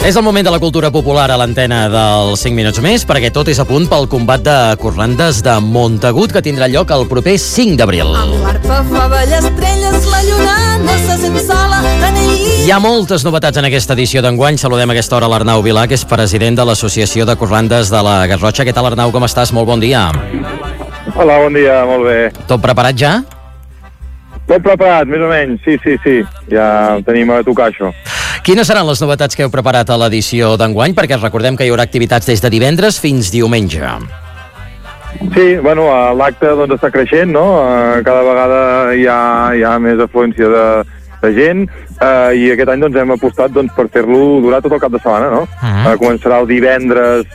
És el moment de la cultura popular a l'antena dels 5 minuts més, perquè tot és a punt pel combat de corrandes de Montagut, que tindrà lloc el proper 5 d'abril. Amb l'arpa fa ballar estrelles, la lluna no se sent sola en ell. Hi ha moltes novetats en aquesta edició d'enguany. Saludem a aquesta hora l'Arnau Vilà, que és president de l'Associació de Corrandes de la Garrotxa. Què tal, Arnau, com estàs? Molt bon dia. Hola, bon dia, molt bé. Tot preparat ja? Tot preparat, més o menys, sí. Ja tenim a tocar això. Quines seran les novetats que heu preparat a l'edició d'enguany? Perquè recordem que hi haurà activitats des de divendres fins diumenge. Sí, bueno, l'acte doncs està creixent, no? Cada vegada hi ha més afluència de gent i aquest any doncs hem apostat per fer-lo durar tot el cap de setmana, no? Començarà el divendres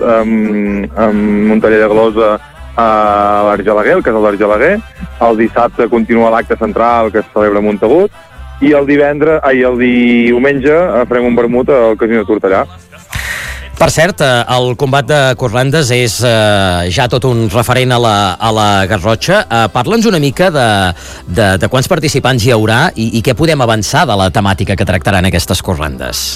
amb un taller de glosa a l'Argelaguer, el casal d'Argelaguer. El dissabte continua l'acte central que es celebra a Montagut i el diumenge farem un vermut al Casino de Tortellà. Per cert, el combat de corrandes és ja tot un referent a la Garrotxa. Parla'ns una mica de quants participants hi haurà i què podem avançar de la temàtica que tractaran aquestes corrandes.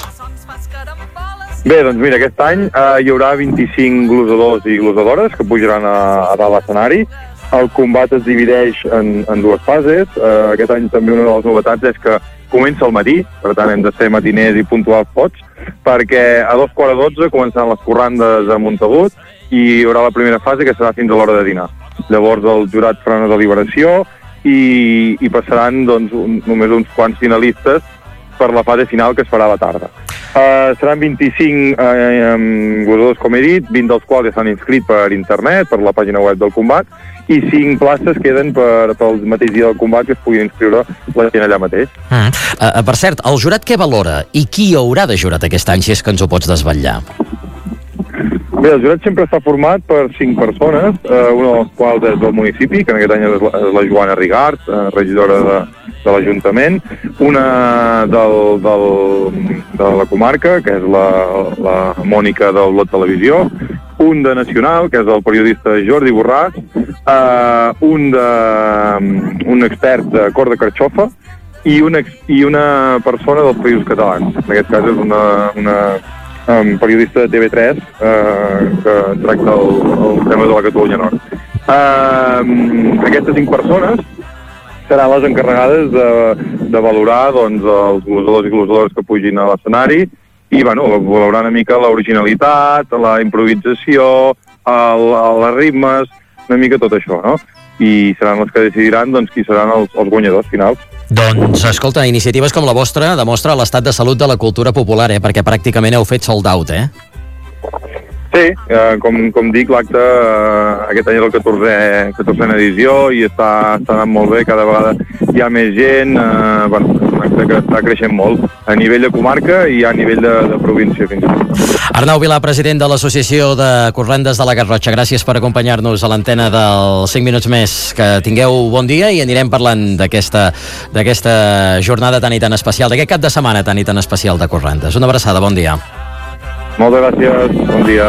Bé, doncs mira, aquest any hi haurà 25 glosadors i glosadores que pujaran a dalt l'escenari. El combat es divideix en dues fases. Aquest any també una de les novetats és que comença al matí, per tant hem de ser matiners i puntuals tots, perquè a 2:15 començaran les corrandes a Montagut i hi haurà la primera fase que serà fins a l'hora de dinar. Llavors el jurat farà una deliberació i passaran només uns quants finalistes per la fase final que es farà a la tarda. Seran 25 glosadors, com he dit, 20 dels quals ja s'han inscrit per internet, per la pàgina web del combat, i 5 places queden pel mateix dia del combat que es puguin inscriure la gent allà mateix. Per cert, el jurat què valora i qui haurà de jurat aquest any, si és que ens ho pots desvetllar? Bé, el jurat sempre està format per 5 persones, una de les quals és del municipi, que en aquest any és la Joana Rigart, regidora de l'Ajuntament, una de la comarca, que és la Mònica del Lot Televisió, un de Nacional, que és el periodista Jordi Borràs, un expert de Cor de Carxofa i una persona dels Països Catalans. En aquest cas és una periodista de TV3 que tracta el tema de la Catalunya Nord. Aquestes 5 persones seran les encarregades de valorar els glosadors i glosadores que pugin a l'escenari i valorar una mica l'originalitat, la improvisació, les ritmes, una mica tot això, no? I seran els que decidiran qui seran els guanyadors finals. Doncs, escolta, iniciatives com la vostra demostra l'estat de salut de la cultura popular, perquè pràcticament heu fet sold out, Sí, com dic, l'acte aquest any és el 14a edició i està anant molt bé, cada vegada hi ha més gent, un acte que està creixent molt a nivell de comarca i a nivell de província fins i tot. Arnau Vilà, president de l'Associació de Corrandes de la Garrotxa, gràcies per acompanyar-nos a l'antena dels 5 minuts més. Que tingueu bon dia i anirem parlant d'aquesta jornada tan i tan especial, d'aquest cap de setmana tan i tan especial de corrandes. Una abraçada, bon dia. Moltes gràcies, bon dia.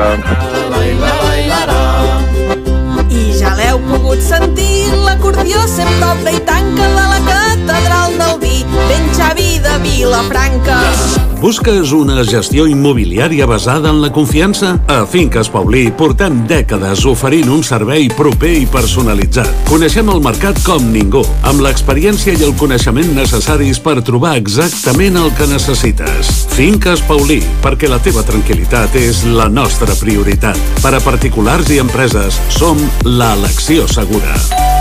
I ja l'heu pogut sentir, l'acordió sempre obre i tanca de la catedral del vi, ben Xavi de Vilafranca. Busques una gestió immobiliària basada en la confiança? A Finques Paulí portem dècades oferint un servei proper i personalitzat. Coneixem el mercat com ningú, amb l'experiència i el coneixement necessaris per trobar exactament el que necessites. Finques Paulí, perquè la teva tranquil·litat és la nostra prioritat. Per a particulars i empreses, som l'elecció segura.